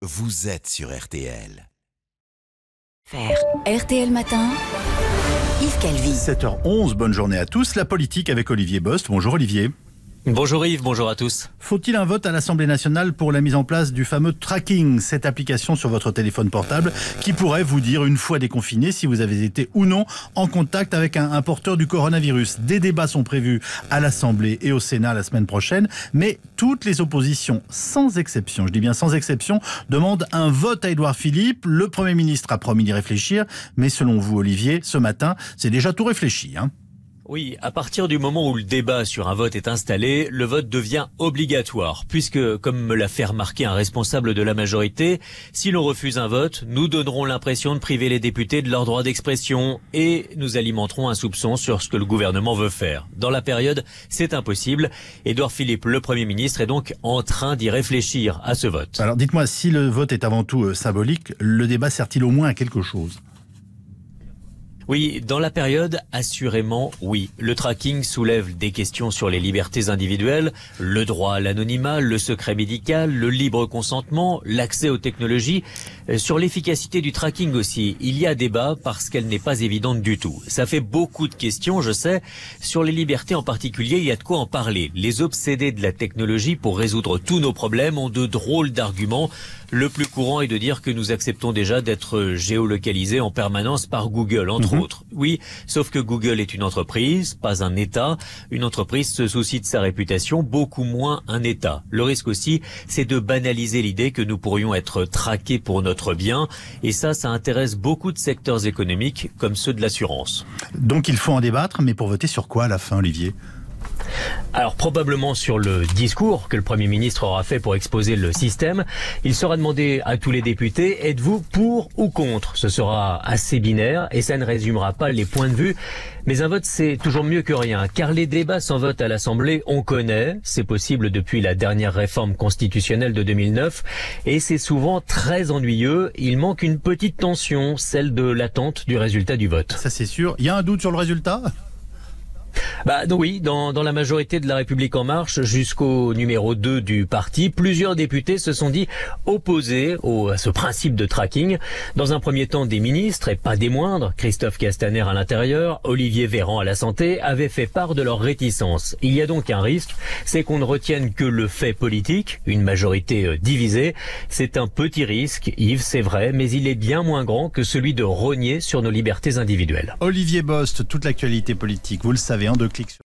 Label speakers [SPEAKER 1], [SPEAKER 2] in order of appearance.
[SPEAKER 1] Vous êtes sur RTL.
[SPEAKER 2] RTL Matin, Yves Calvi.
[SPEAKER 3] 7h11, bonne journée à tous. La politique avec Olivier Bost. Bonjour Olivier.
[SPEAKER 4] Bonjour Yves, bonjour à tous.
[SPEAKER 3] Faut-il un vote à l'Assemblée nationale pour la mise en place du fameux tracking, cette application sur votre téléphone portable qui pourrait vous dire une fois déconfiné si vous avez été ou non en contact avec un porteur du coronavirus. Des débats sont prévus à l'Assemblée et au Sénat la semaine prochaine, mais toutes les oppositions, sans exception, je dis bien sans exception, demandent un vote à Édouard Philippe. Le Premier ministre a promis d'y réfléchir, mais selon vous Olivier, ce matin, c'est déjà tout réfléchi, hein.
[SPEAKER 4] Oui, à partir du moment où le débat sur un vote est installé, le vote devient obligatoire, puisque, comme me l'a fait remarquer un responsable de la majorité, si l'on refuse un vote, nous donnerons l'impression de priver les députés de leur droit d'expression et nous alimenterons un soupçon sur ce que le gouvernement veut faire. Dans la période, c'est impossible. Édouard Philippe, le Premier ministre, est donc en train d'y réfléchir à ce vote.
[SPEAKER 3] Alors dites-moi, si le vote est avant tout symbolique, le débat sert-il au moins à quelque chose ?
[SPEAKER 4] Oui, dans la période, assurément, oui. Le tracking soulève des questions sur les libertés individuelles, le droit à l'anonymat, le secret médical, le libre consentement, l'accès aux technologies. Sur l'efficacité du tracking aussi, il y a débat parce qu'elle n'est pas évidente du tout. Ça fait beaucoup de questions, je sais. Sur les libertés en particulier, il y a de quoi en parler. Les obsédés de la technologie pour résoudre tous nos problèmes ont de drôles d'arguments. Le plus courant est de dire que nous acceptons déjà d'être géolocalisés en permanence par Google, entre autres. Oui, sauf que Google est une entreprise, pas un État. Une entreprise se soucie de sa réputation, beaucoup moins un État. Le risque aussi, c'est de banaliser l'idée que nous pourrions être traqués pour notre bien. Et ça intéresse beaucoup de secteurs économiques, comme ceux de l'assurance.
[SPEAKER 3] Donc il faut en débattre, mais pour voter sur quoi à la fin, Olivier ?
[SPEAKER 4] Alors probablement sur le discours que le Premier ministre aura fait pour exposer le système. Il sera demandé à tous les députés, êtes-vous pour ou contre ? Ce sera assez binaire et ça ne résumera pas les points de vue. Mais un vote, c'est toujours mieux que rien, car les débats sans vote à l'Assemblée, on connaît. C'est possible depuis la dernière réforme constitutionnelle de 2009 et c'est souvent très ennuyeux. Il manque une petite tension, celle de l'attente du résultat du vote.
[SPEAKER 3] Ça c'est sûr. Il y a un doute sur le résultat ?
[SPEAKER 4] Oui, dans la majorité de La République En Marche, jusqu'au numéro 2 du parti, plusieurs députés se sont dit opposés à ce principe de tracking. Dans un premier temps, des ministres, et pas des moindres, Christophe Castaner à l'intérieur, Olivier Véran à la santé, avaient fait part de leur réticence. Il y a donc un risque, c'est qu'on ne retienne que le fait politique, une majorité divisée. C'est un petit risque, Yves, c'est vrai, mais il est bien moins grand que celui de rogner sur nos libertés individuelles.
[SPEAKER 3] Olivier Bost, toute l'actualité politique, vous le savez, en 2 clics sur